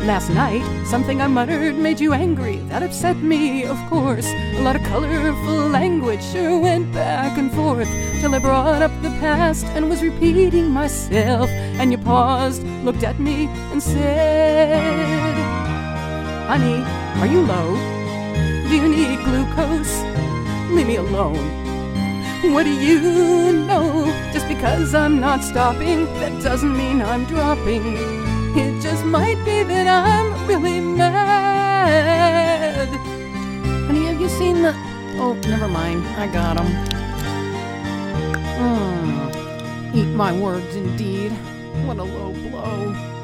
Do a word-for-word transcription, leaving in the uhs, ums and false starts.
Last night, something I muttered made you angry. That upset me, of course. A lot of colorful language sure went back and forth, till I brought up the past and was repeating myself. And you paused, looked at me, and said, "Honey, are you low? Do you need glucose? Leave me alone." What do you know? Just because I'm not stopping, that doesn't mean I'm dropping. It just might be that I'm really mad. Honey, have you seen the... Oh, never mind. I got him. Mm. Eat my words, indeed. What a low blow.